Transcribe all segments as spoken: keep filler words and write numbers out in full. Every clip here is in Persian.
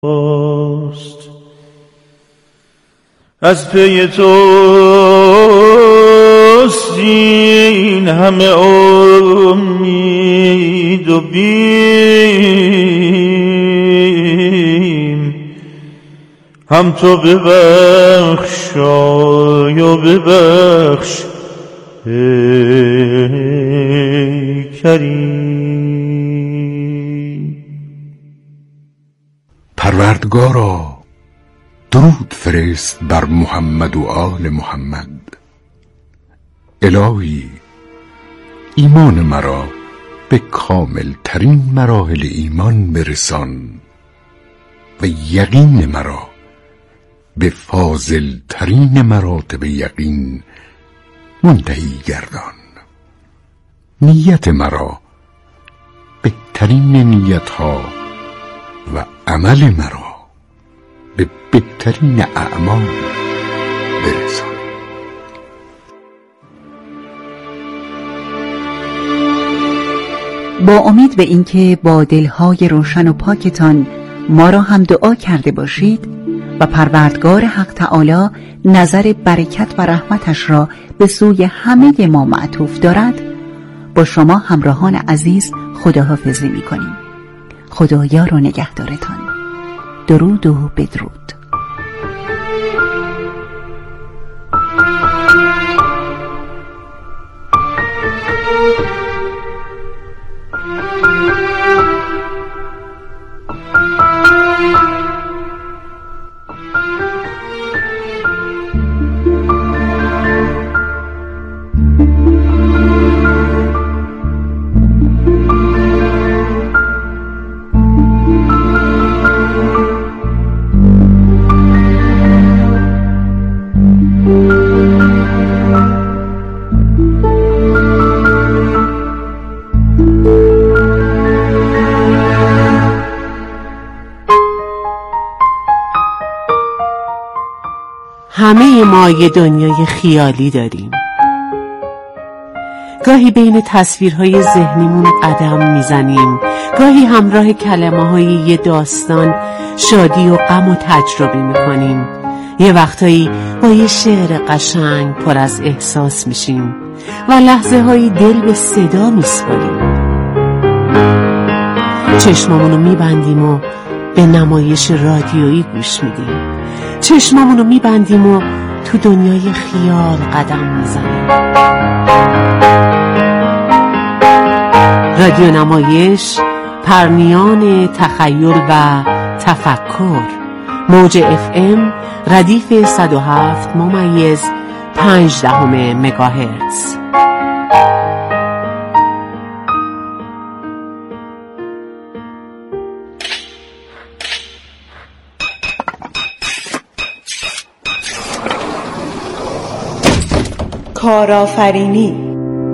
از پی توست این همه امید و بیم، هم تو ببخشای و ببخش ای کریم. پروردگارا درود فرست بر محمد و آل محمد. الهی ایمان مرا به کامل ترین مراحل ایمان برسان و یقین مرا به فاضل ترین مراتب یقین منتهی گردان. نیت مرا بهترین نیتها و عمل مرا به بهترین اعمال برسان. با امید به اینکه با دلهای روشن و پاکتان ما را هم دعا کرده باشید و پروردگار حق تعالی نظر برکت و رحمتش را به سوی همه ما معطوف دارد، با شما همراهان عزیز خداحافظی می کنیم. خدا یار و نگهدارتان. درود و بدرود. همه ما یه دنیای خیالی داریم. گاهی بین تصویرهای ذهنیمون قدم میزنیم، گاهی همراه کلمه‌های یه داستان شادی و غم و تجربه میکنیم. یه وقتایی با یه شعر قشنگ پر از احساس میشیم و لحظه هایی دل به صدا میسپاریم. چشمامونو میبندیم و به نمایش رادیویی گوش میدیم. چشمامونو میبندیم و تو دنیای خیال قدم میزنیم. رادیو نمایش، پرنیان تخیل و تفکر. موج اف ام ردیف صد و هفت ممیز پنج دهم مگاهرتز. کارآفرینی.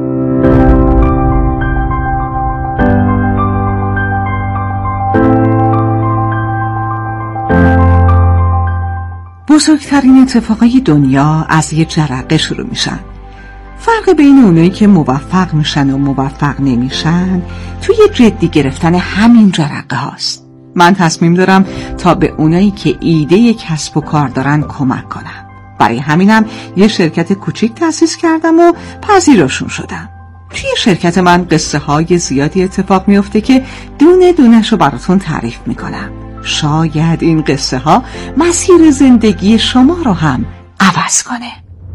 بزرگترین اتفاقای دنیا از یه جرقه شروع میشن. فرق بین اونایی که موفق میشن و موفق نمیشن توی جدی گرفتن همین جرقه هاست. من تصمیم دارم تا به اونایی که ایده کسب و کار دارن کمک کنم. برای همینم یه شرکت کوچیک تأسیس کردم و پذیراشون شدم. توی شرکت من قصه های زیادی اتفاق میفته که دونه دونش رو براتون تعریف میکنم. شاید این قصه ها مسیر زندگی شما رو هم عوض کنه.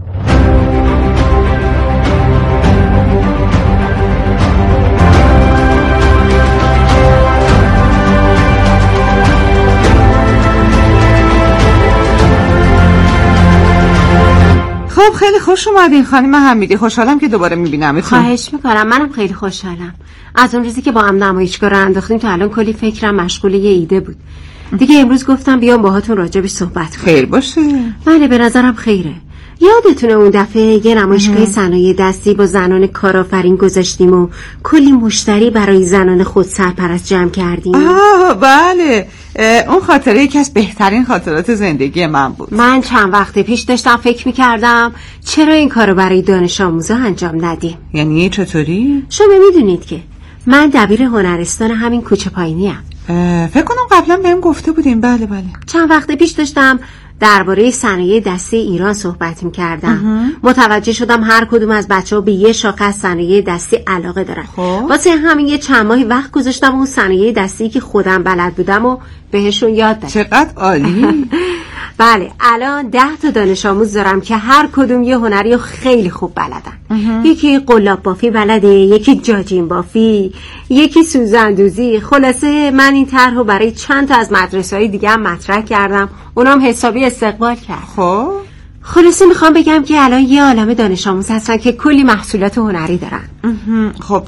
خب خیلی خوش اومدین خانم حمیدی. خوشحالم که دوباره میبینمتون. خواهش میکنم. منم خیلی خوشحالم. از اون روزی که با هم نمایشگاه رو انداختیم تا الان کلی فکرم مشغول یه ایده بود. دیگه امروز گفتم بیام باهاتون راجبش صحبت کنم. خیر باشه. بله به نظرم خیره. یادتونه اون دفعه یه نمایشگاه صنایع دستی با زنان کارآفرین گذاشتیم و کلی مشتری برای زنان خود سرپرست جمع کردیم؟ آه بله، اون خاطره یکی از بهترین خاطرات زندگی من بود. من چند وقت پیش داشتم فکر میکردم چرا این کارو برای دانش آموزا انجام ندیم. یعنی چطوری؟ شما میدونید که من دبیر هنرستان همین کوچه پایینی ام. فکر کنم قبلا بهم گفته بودیم. بله بله. چند وقت پیش داشتم درباره صنایع دستی ایران صحبت می‌کردم. متوجه شدم هر کدوم از بچه‌ها به یه شاخه از صنایع دستی علاقه دارن. خب. واسه همین یه چند ماهی وقت گذاشتم اون صنایع دستی که خودم بلد بودم و بهشون یاد دادم. چقدر عالی. بله الان ده تا دانش آموز دارم که هر کدوم یه هنری خیلی خوب بلدن. یکی قلاب بافی بلده، یکی جاجین بافی، یکی سوزندوزی. خلاصه من این طرحو برای چند تا از مدرسه‌های دیگه هم مطرح کردم، اونام حسابی استقبال کرد. خب خلاصه میخوام بگم که الان یه عالمه دانش آموز هستن که کلی محصولات هنری دارن. خب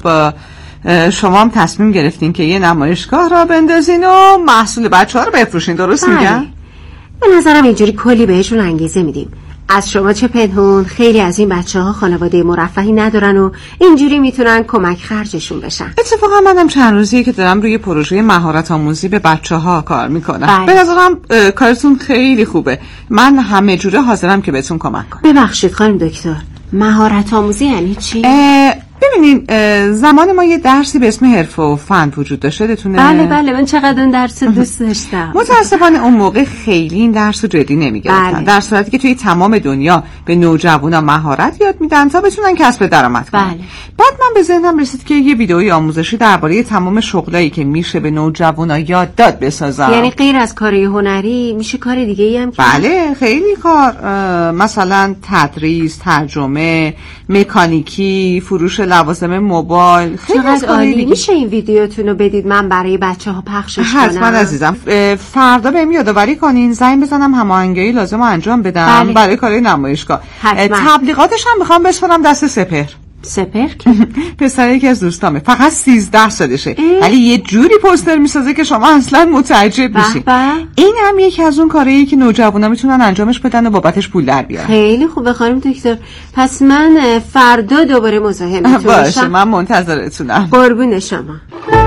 شما هم تصمیم گرفتین که یه نمایشگاه را بندازین و محصول بچه‌ها رو بفروشین، درست بله. میگم؟ به نظرم اینجوری کلی بهشون انگیزه میدیم. از شما چه پنهون، خیلی از این بچه ها خانواده مرفهی ندارن و اینجوری میتونن کمک خرجشون بشن. اتفاقا منم چند روزیه که دارم روی پروژه مهارت آموزی به بچه ها کار میکنم. بله. به نظرم کارتون خیلی خوبه. من همه جوره حاضرم که بهتون کمک کنم. ببخشید خانم دکتر، مهارت آموزی یعنی چی؟ ببینین زمان ما یه درسی به اسم حرفه و فن وجود داشته، دتونه؟ بله بله من چقدر اون درس دوست داشتم. متاسفانه اون موقع خیلی این درس رو جدی نمیگرفتن. بله. در صورتی که توی تمام دنیا به نوجوانا مهارت یاد میدن تا بتونن کسب درآمد کنن. بله. بعد من به ذهنم رسید که یه ویدئوی آموزشی درباره تمام شغلایی که میشه به نوجوانا یاد داد بسازم. یعنی غیر از کارهای هنری میشه کار دیگه ای هم که؟ بله خیلی کار، مثلا تدریس، ترجمه، مکانیکی، فروش لوازم موبایل. چقدر عالی. میشه این ویدیوتون رو بدید من برای بچه ها پخشش کنم؟ حتما عزیزم. فردا بهم یادآوری کنین، زنگ بزنم هماهنگی لازم رو انجام بدم. بله. برای کارهای نمایشگاه. تبلیغاتش هم میخوام بسپارم دست سپهر. سپهر که پسر یکی از دوستامه، فقط سیزده سالشه، ولی یه جوری پوستر میسازه که شما اصلا متعجب میشین. این هم یکی از اون کارهایی که نوجوانا میتونن انجامش بدن و بابتش پول در بیارن. خیلی خوبه خانم دکتر. پس من فردا دوباره مزاحمتون باشم. باشه، من منتظرتونم. قربون شما.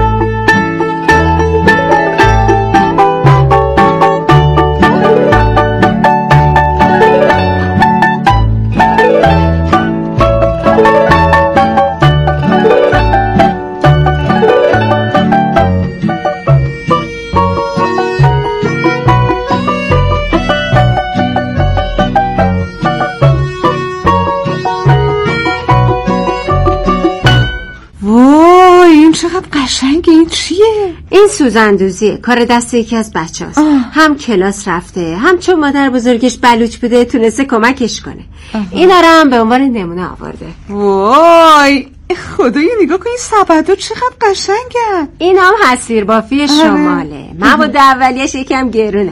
چقدر قشنگه. این چیه؟ این سوزندوزیه، کار دست یکی از بچه هست. هم کلاس رفته، هم چون مادر بزرگش بلوچ بوده تونسته کمکش کنه. اینا رو هم به عنوان نمونه آورده. وای خدای نگاه کن این سبدو چقدر قشنگه. این هم حصیر بافی شماله. مواد اولیش یکم گرونه،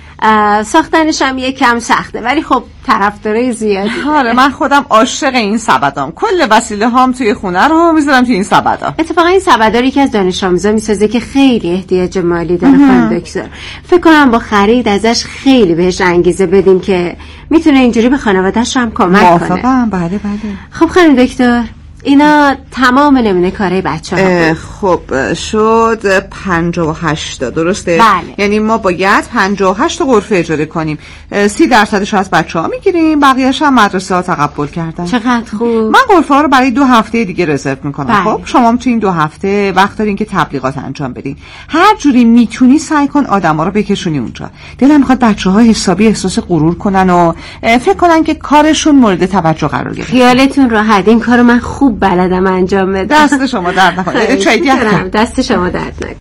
ساختنش هم یکم سخته، ولی خب طرفدارای زیادی. آره من خودم عاشق این سبدام. کل وسیله هام توی خونه رو میذارم توی این سبدا. اتفاقا این سبدا رو یکی از دانش آموزا میسازه که خیلی احتیاج مالی داره خانم دکتر. فکر کنم با خرید ازش خیلی بهش انگیزه بدیم که میتونه اینجوری به خانواده‌اش هم کمک کنه. موافقم. بله بله. خب خانم دکتر اینا تمام نمونه کارهای بچه ها. خب شد پنجاه و هشت تا، درسته؟ بله. یعنی ما باید پنجاه و هشت تا غرفه اجاره کنیم. سی درصدش از بچه ها میگیریم، بقیهش هم مدرسه ها تقبل کردن. چقدر خوب. من غرفه ها رو برای دو هفته دیگه رزرو میکنم. بله. خب شما هم تو این دو هفته وقت دارین که تبلیغات انجام بدین. هر جوری میتونی سعی کن آدما رو بکشونی اونجا. دلم میخواد بچه ها حسابی احساس غرور کنن و فکر کنن که کارشون مورد توجه قرار گرفته. خیالتون راحت، این کارو من خوب بلدم انجام بدم. دست شما درد نکنه. چای دیگه دست شما درد نکنه.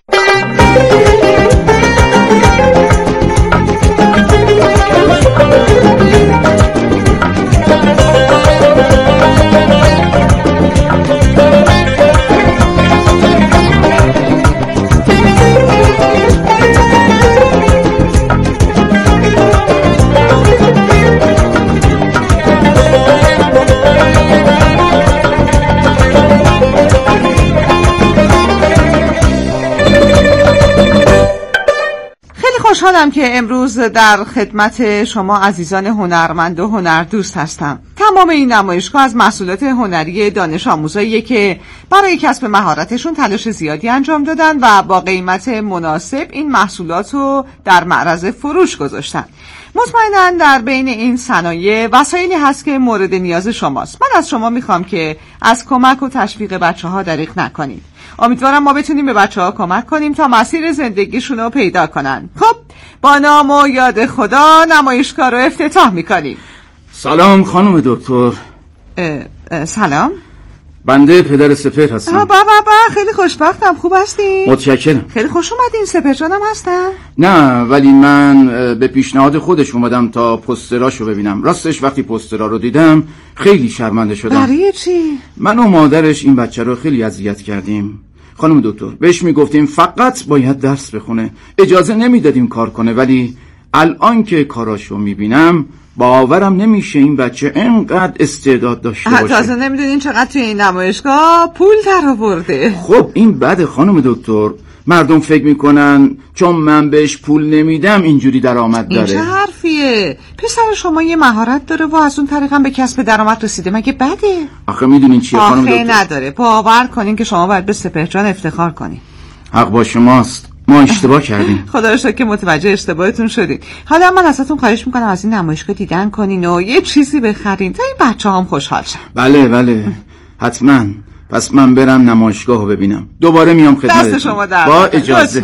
خوشحالم که امروز در خدمت شما عزیزان هنرمند و هنردوست هستم. تمام این نمایشگاه از محصولات هنری دانش آموزاییه که برای کسب مهارتشون تلاش زیادی انجام دادن و با قیمت مناسب این محصولات رو در معرض فروش گذاشتن. مطمئناً در بین این صنایع وسایلی هست که مورد نیاز شماست. من از شما میخوام که از کمک و تشویق بچه ها دریغ نکنید. امیدوارم ما بتونیم به بچه ها کمک کنیم تا مسیر زندگیشون رو پیدا کنن. خب با نام و یاد خدا نمایشگاه رو افتتاح میکنیم. سلام خانم دکتر. اه اه سلام. بنده پدر سپهر هستم. بابا بابا خیلی خوشبختم. خوب هستی؟ متشکرم. خیلی خوش اومدین. سپهر جانم هستن؟ نه ولی من به پیشنهاد خودش اومدم تا پوستراشو ببینم. راستش وقتی پوسترا رو دیدم خیلی شرمنده شدم. برای چی؟ من و مادرش این بچه رو خیلی اذیت کردیم. خانم دکتر بهش میگفتیم فقط باید درس بخونه، اجازه نمیدادیم کار کنه، ولی الان که کاراشو میبینم باورم نمیشه این بچه اینقدر استعداد داشته باشه. تازه نمیدونین چقدر توی این نمایشگاه پول در آورده. خب این بده خانم دکتر، مردم فکر میکنن چون من بهش پول نمیدم اینجوری درآمد داره. این چه حرفیه؟ پسر شما یه مهارت داره و از اون طریق هم به کسب درآمد رسیده، مگه بده؟ آخه میدونین چیه خانم دکتر؟ آخه نداره. باور کنین که شما باید به سپهر جان افتخار کنین. حق با شماست، ما اشتباه کردیم. خدا رو شکر که متوجه اشتباهتون شدید. حالا من ازتون خواهش میکنم از این نمایشگاه دیدن کنین و یه چیزی بخرین تا این بچه هم خوشحال شن. بله بله حتما. پس من برم نمایشگاه رو ببینم، دوباره میام خدمتتون. دست شما در با اجازه.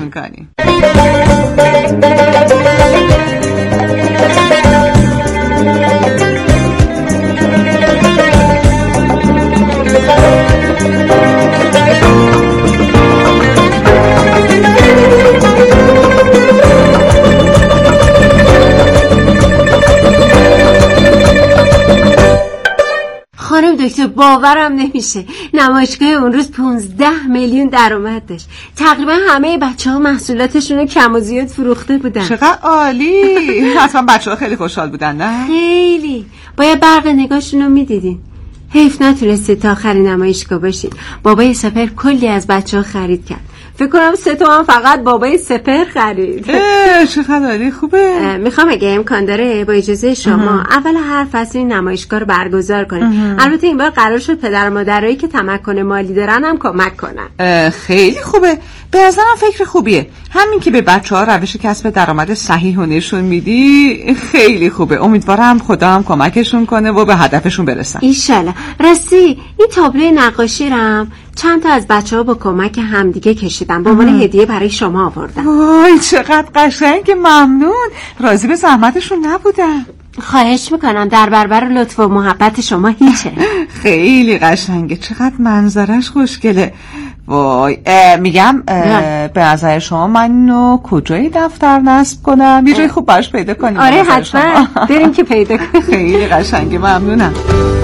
خانم دکتر باورم نمیشه نمایشگاه اون روز پونزده میلیون درآمد داشت. تقریبا همه بچه ها محصولاتشون رو کم و زیاد فروخته بودن. چقدر عالی. حتما بچه ها خیلی خوشحال بودن نه؟ خیلی. باید برق نگاهشون رو میدیدین. حیف نتونستی تا آخر نمایشگاه باشین. بابای سپهر کلی از بچه ها خرید کرد. فکر کنم سه تومن فقط بابای سپهر خرید. چقدر عالی. خوبه. میخوام اگه امکان داره با اجازه شما اه. اول هر فصل این نمایشگاه رو برگزار کنیم. البته این بار قرار شد پدر و مادرایی که تمکن مالی دارن هم کمک کنن. خیلی خوبه. به نظرم فکر خوبیه. همین که به بچه‌ها روش کسب درآمد صحیح و نشون میدی خیلی خوبه. امیدوارم خدا هم کمکشون کنه و به هدفشون برسن. ان شاءالله. راستی این تابلوی نقاشی رم چند تا از بچه‌ها با کمک همدیگه کشیدن. به عنوان هدیه برای شما آوردم. وای چقدر قشنگ. ممنون. راضی به زحمتشون نبودن. خواهش میکنم. در برابر لطف و محبت شما هیچه. خیلی قشنگه. چقدر منظرش خوشگله. وای میگم به نظر شما منو کجای دفتر نصب کنم؟ یه جای خوب باش پیدا کنیم. آره حتما بریم که پیدا کنیم. خیلی قشنگه. ممنونم.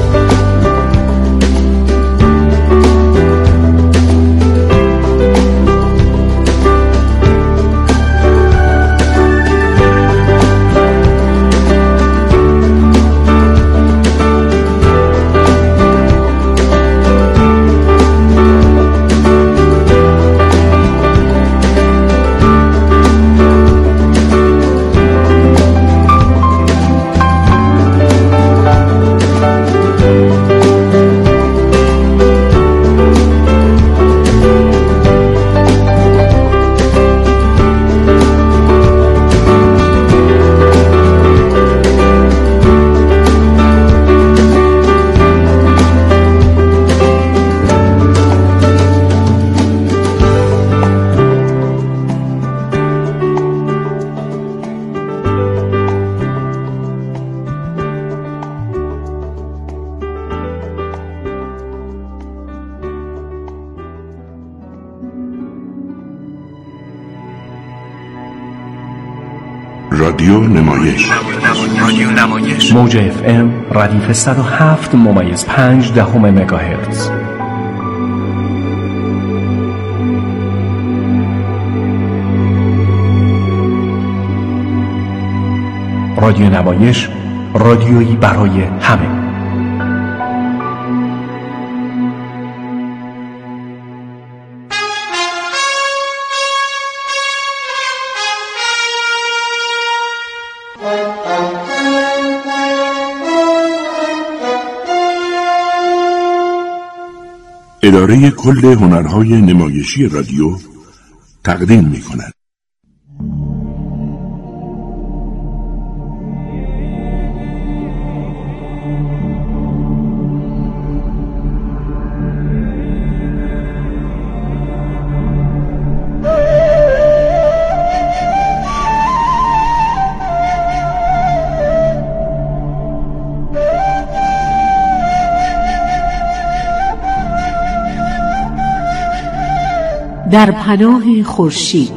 رادیو نمایش رادیو نمایش موج اف ام ردیف صد و هفت ممیز پنج دهم مگاهرتز. رادیو نمایش، رادیویی برای همه. اداره کل هنرهای نمایشی رادیو تقدیم می کند. در پناه خورشید.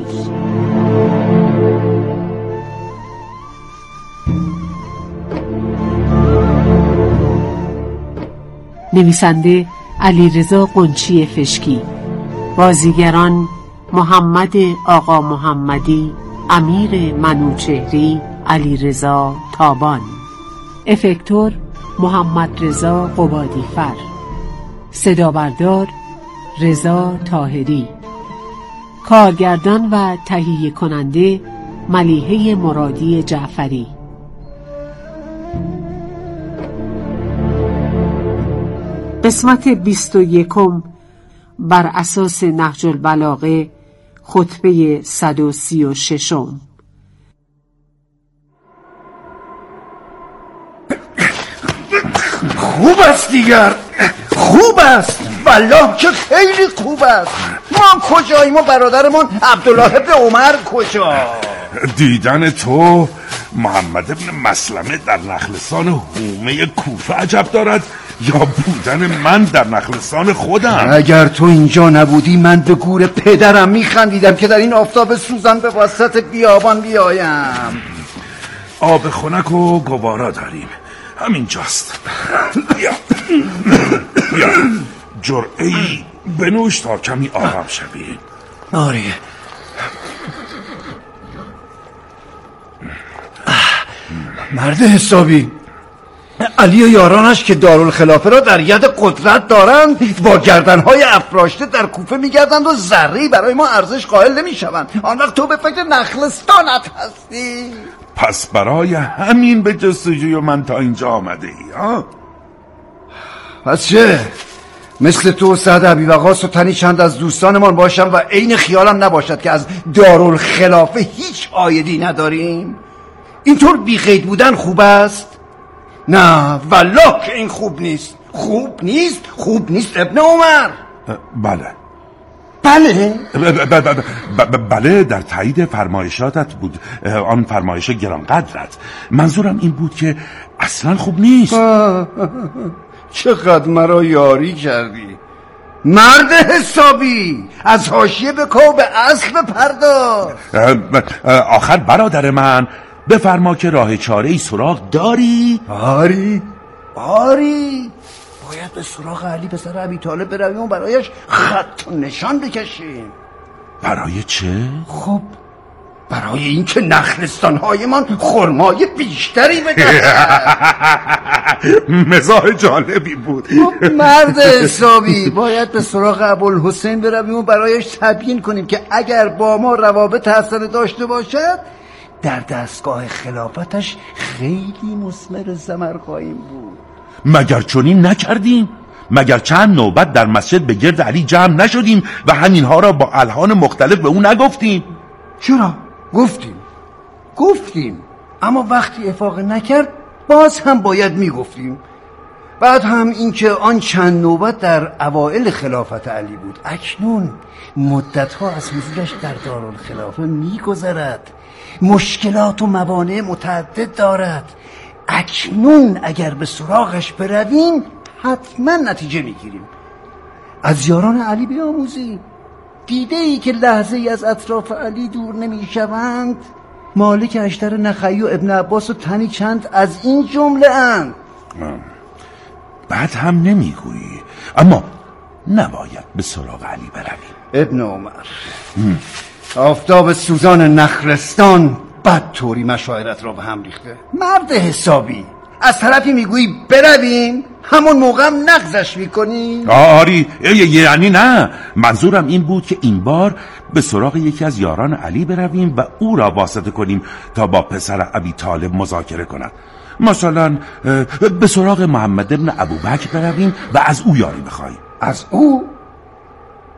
نویسنده علیرضا قنچی فشکی. بازیگران محمد آقا محمدی، امیر منوچهری، علیرضا تابان. افکتور محمد رضا قبادی فر. صدا بردار رضا طاهری. کارگردان و تهیه کننده ملیحه مرادی جعفری. قسمت بیست و یکم بر اساس نهج البلاغه، خطبه صد و سی و ششم. خوب است دیگر، خوب است والله که خیلی خوب است. ما کجاییم و برادرمون عبدالله ابن عمر کجا؟ دیدن تو محمد ابن مسلمه در نخلستان حومه کوفه عجب دارد یا بودن من در نخلستان خودم؟ اگر تو اینجا نبودی من به گور پدرم میخندیدم که در این آفتاب سوزان به وسط بیابان بیایم. آب خنک و گوارا داریم، همینجاست. بیا بیا جرعه‌ای بنوش تا کمی آرام شوی. آره. مرد حسابی، علی و یارانش که دارالخلافه را در ید قدرت دارند با گردنهای افراشته در کوفه میگردند و ذره‌ای برای ما ارزش قائل نمیشوند. آن وقت تو به فکر نخلستانت هستی. پس برای همین به جستجوی من تا اینجا آمده ای ها؟ پس چه؟ مثل تو و سعد ابیوقاص و تنی چند از دوستانمان باشم و عین خیالم نباشد که از دارالخلافه هیچ عایدی نداریم؟ اینطور بی‌قید بودن خوب است؟ نه والله که این خوب نیست. خوب نیست؟ خوب نیست ابن عمر. بله بله؟ بله در تایید فرمایشاتت بود، آن فرمایش گرانقدرت. منظورم این بود که اصلا خوب نیست. چقدر مرا یاری کردی مرد حسابی. از حاشیه بکو به اصل بپرداز. آخر برادر من بفرما که راه چاره‌ای سراغ داری؟ آری آری باید به سراغ علی پسر ابی طالب برویم و برایش خط و نشان بکشیم. برای چه؟ خب برای اینکه نخلستان‌های من خرمای بیشتری بدهد. مزاح جالبی بود. خب مرد حسابی باید به سراغ ابوالحسین برویم و برایش تبیین کنیم که اگر با ما روابط حسنه داشته باشد در دستگاه خلافتش خیلی مثمر ثمر خواهیم بود. مگر چنین نکردیم؟ مگر چند نوبت در مسجد به گرد علی جمع نشدیم و همینها را با الحان مختلف به او نگفتیم؟ چرا؟ گفتیم گفتیم اما وقتی افاق نکرد باز هم باید میگفتیم. بعد هم اینکه آن چند نوبت در اوائل خلافت علی بود، اکنون مدتها از حضورش در دارالخلافه میگذرد، مشکلات و موانع متعدد دارد. اکنون اگر به سراغش برویم حتما نتیجه میگیریم. از یاران علی بیاموزیم. دیده ای که لحظه ای از اطراف علی دور نمی شوند؟ مالک اشتر نخعی و ابن عباس و تنی چند از این جمله اند. بعد هم نمیگویی، اما نباید به سراغ علی برویم. ابن عمر آفتاب سوزان نخلستان بد طوری مشاعرت را به هم ریخته. مرد حسابی از طرفی میگویی برویم، همون موقع هم نغزش میکنی؟ آری یعنی نه، منظورم این بود که این بار به سراغ یکی از یاران علی برویم و او را واسطه کنیم تا با پسر ابی طالب مذاکره کند. مثلا به سراغ محمد ابن ابوبکر برویم و از او یاری بخواهیم. از او؟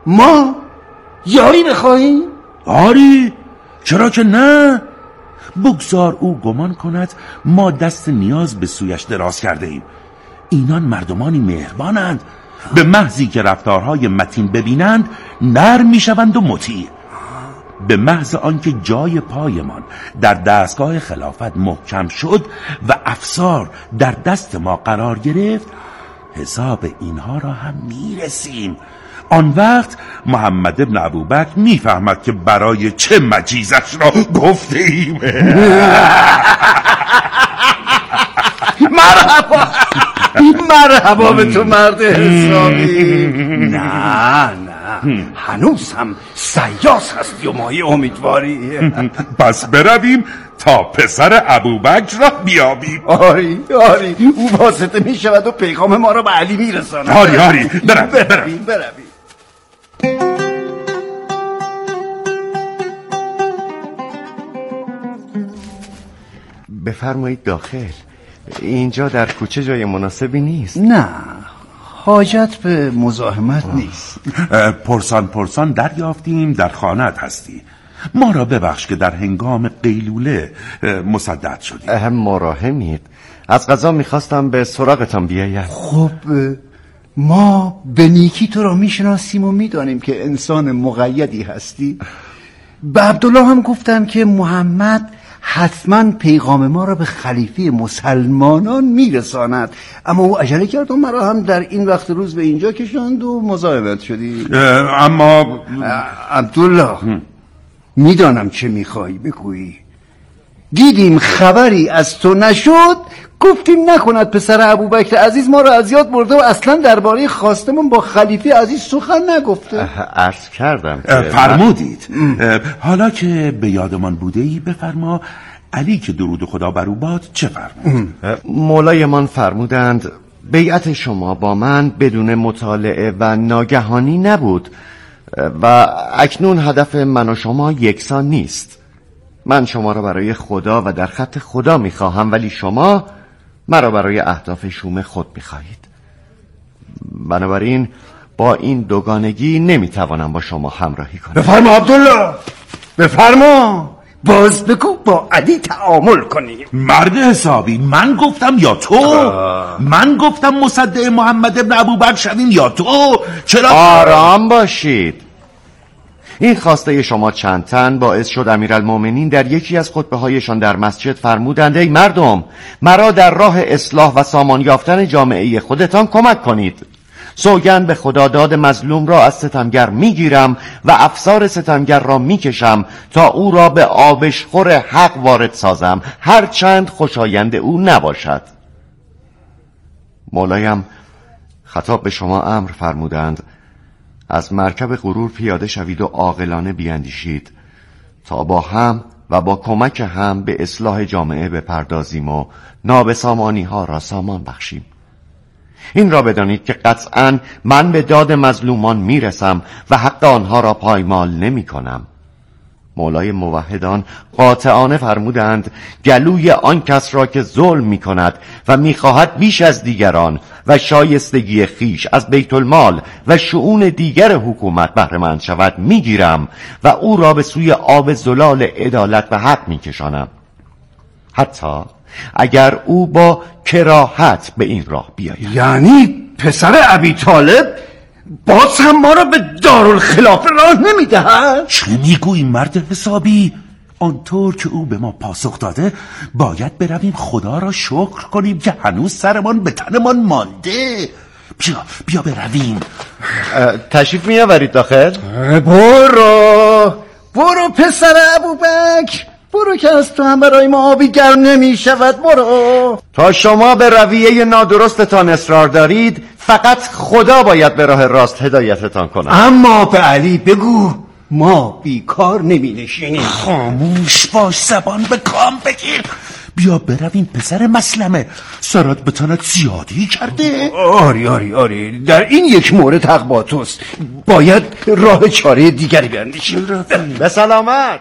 ما یاری بخواهیم؟ آری، چرا که نه؟ بگذار او گمان کند ما دست نیاز به سویش دراز کرده ایم. اینان مردمانی مهربانند، به محضی که رفتارهای متین ببینند نرم میشوند و مطیع. به محض آنکه جای پایمان در دستگاه خلافت محکم شد و افسار در دست ما قرار گرفت، حساب اینها را هم میرسیم. آن وقت محمد ابن ابوبکر میفهمد که برای چه مجیزش را گفته ایم. مرحبا مرحبا به تو مرد حسابی. نه نه هنوز هم سیاس هستی و مایه امیدواری. پس برویم تا پسر ابوبکر را بیابیم. آری آری، او واسطه می شود و پیغام ما را به علی می رساند. آری آری، برویم برویم برویم. بفرمایید داخل. اینجا در کوچه جای مناسبی نیست. نه، حاجت به مزاحمت نیست. پرسان پرسان دریافتیم در خانه‌ات هستی. ما را ببخش که در هنگام قیلوله مصدد شدیم. هم مراحمید. از قضا میخواستم به سراغتان بیایم. خب ما به نیکی تو را میشناسیم و میدانیم که انسان مقیدی هستی. به عبدالله هم گفتم که محمد حتما پیغام ما را به خلیفه مسلمانان میرساند، اما او عجله کرد و مرا هم در این وقت روز به اینجا کشاند و مزاحمت شدی. اما عبدالله، میدانم چه میخوایی بگویی. دیدیم خبری از تو نشد، گفتیم نکند پسر ابوبکر عزیز ما را از یاد برده و اصلا درباره خواستمون با خلیفه عزیز سخن نگفته. عرض کردم فرمودید. حالا که به یادمان بوده ای بفرما علی که درود خدا بر او باد چه فرمود؟ مولایمان فرمودند بیعت شما با من بدون مطالعه و ناگهانی نبود و اکنون هدف من و شما یکسان نیست. من شما را برای خدا و در خط خدا میخواهم، ولی شما مرا برای اهداف شوم خود میخواهید. بنابراین با این دوگانگی نمیتوانم با شما همراهی کنم. بفرما عبدالله، بفرما. باز بگو با علی تعامل کنیم. مرد حسابی، من گفتم یا تو؟ آه. من گفتم مصدق محمد ابن ابوبکر شویم یا تو؟ چرا؟ آرام باشید. این خواسته شما چند تن باعث شد امیرالمومنین در یکی از خطبه هایشان در مسجد فرمودند ای مردم، مرا در راه اصلاح و سامان یافتن جامعه خودتان کمک کنید. سوگند به خدا داد مظلوم را از ستمگر میگیرم و افسار ستمگر را میکشم تا او را به آبشخور حق وارد سازم، هر چند خوشایند او نباشد. مولایم خطاب به شما امر فرمودند از مرکب غرور پیاده شوید و عاقلانه بیاندیشید تا با هم و با کمک هم به اصلاح جامعه بپردازیم و نابسامانی ها را سامان بخشیم. این را بدانید که قطعاً من به داد مظلومان میرسم و حق آنها را پایمال نمی کنم. مولای موحدان قاطعانه فرمودند گلوی آن کس را که ظلم می کند و می خواهد بیش از دیگران و شایستگی خیش از بیت المال و شؤون دیگر حکومت بهره‌مند شود می گیرم و او را به سوی آب زلال عدالت و حق می کشانم، حتی اگر او با کراهت به این راه بیاید. یعنی پسر ابی طالب باز هم ما را به دارالخلافه راه نمیدهد؟ چه میگویی مرد حسابی؟ آنطور که او به ما پاسخ داده باید برویم خدا را شکر کنیم که هنوز سرمان به تنمان مانده. بیا بیا برویم. تشریف میآورید داخل؟ برو برو پسر ابوبکر، برو که از تو هم برای ما آبی گرم نمی شود. برو. تا شما به رویه نادرستتان اصرار دارید فقط خدا باید به راه راست هدایتتان کنه. اما به علی بگو ما بیکار نمی نشینیم. خاموش باش، زبان به کام بگیر. بیا برویم پسر مسلمه، سرات به تنت زیادی کرده. آری آری آری، در این یک مورد حق با توست، باید راه چاره دیگری بیندیشیم. به سلامت.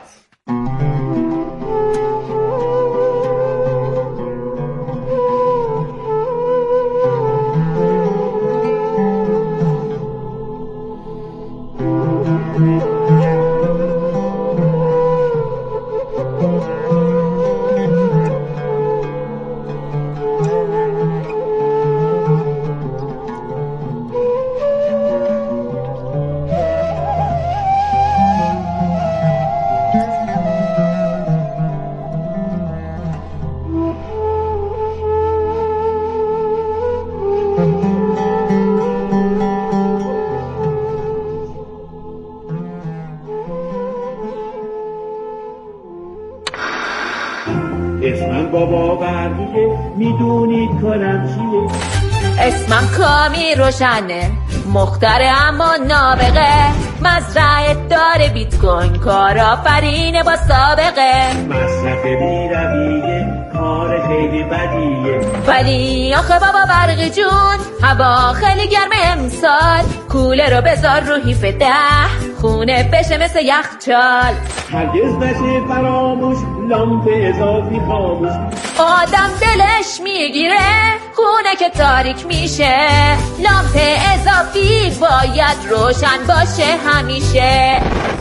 اسمم بابا برقیه، میدونید کارم چیه؟ اسمم کامی روشنه، مختره اما نابغه، مزرعه داره بیت کوین، کارآفرینه با سابقه. مصرف بی رویه، کار خیلی بدیه، ولی آخه بابا برقی جون هوا خیلی گرمه امسال، کوله رو بذار رو هیف ده، خونه بشه مثل یخچال. هرگز نشه فراموش، لامپ اضافی خاموش، آدم دلش میگیره خونه که تاریک میشه، لامپ اضافی باید روشن باشه همیشه.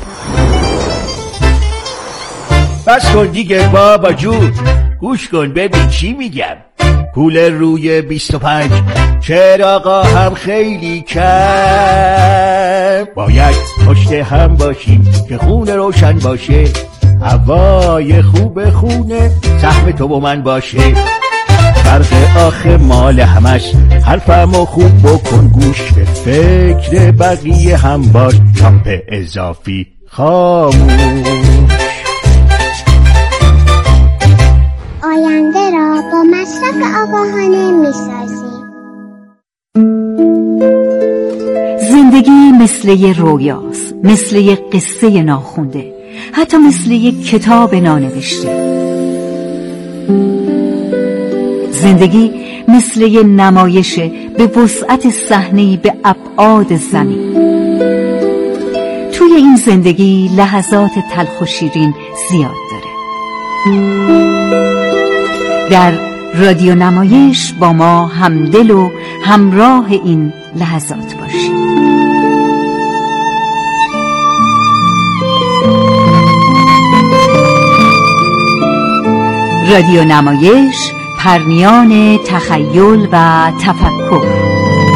بس کن دیگه بابا جون، گوش کن ببین چی میگم. کولر روی بیست و پنج، چراغا هم خیلی کم، باید پشت هم باشیم که خونه روشن باشه، هوای خوب خونه سهم تو و من باشه. فرق آخه مال همش، حرفمو خوب بکن گوش، به فکر بقیه هم باش، لامپ اضافی خاموش. آینده را با مصرف آگاهانه می‌سازیم. زندگی مثل یه رویاست، مثل یه قصه ناخونده، حتی مثل یه کتاب نانوشته. زندگی مثل یه نمایشه به وسعت صحنه‌ای به ابعاد زمین. توی این زندگی لحظات تلخ و شیرین زیاد داره. در رادیو نمایش با ما همدل و همراه این لحظات باشید. رادیو نمایش، پرنیان تخیل و تفکر.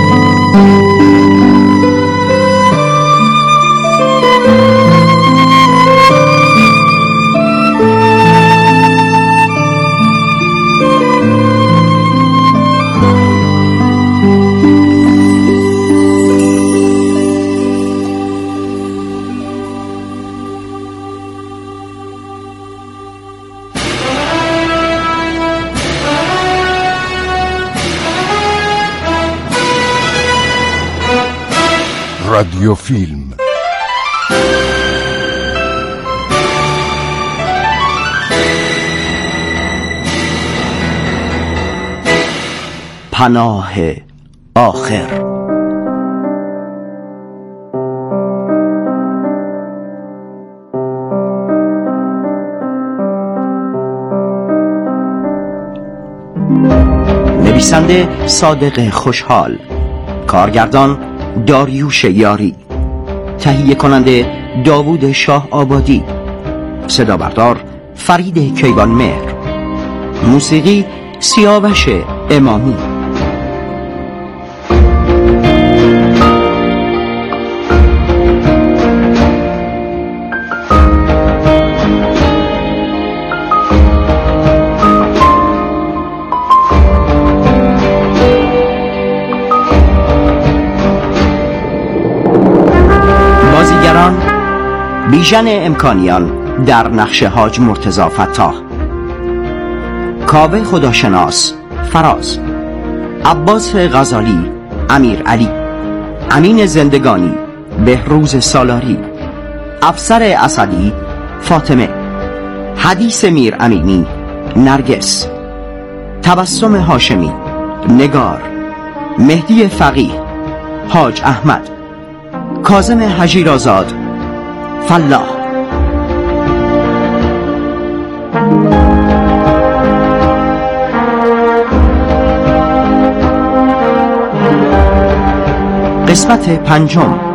رادیو فیلم. پناه آخر. نویسنده صادق خوشحال، کارگردان داریوش یاری، تهیه کننده داوود شاه آبادی، صدا بردار فرید کیوان مهر، موسیقی سیاوش امامی. بیژن امکانیان در نقش حاج مرتضی فتاح، کاوه خداشناس فراز، عباس غزالی امیر علی، امین زندگانی بهروز سالاری، افسر اسدی فاطمه، حدیث میر امینی نرگس، تبسم هاشمی نگار، مهدی فقیه حاج احمد، کاظم هجیرآزاد فلاح. قسمت پنجم.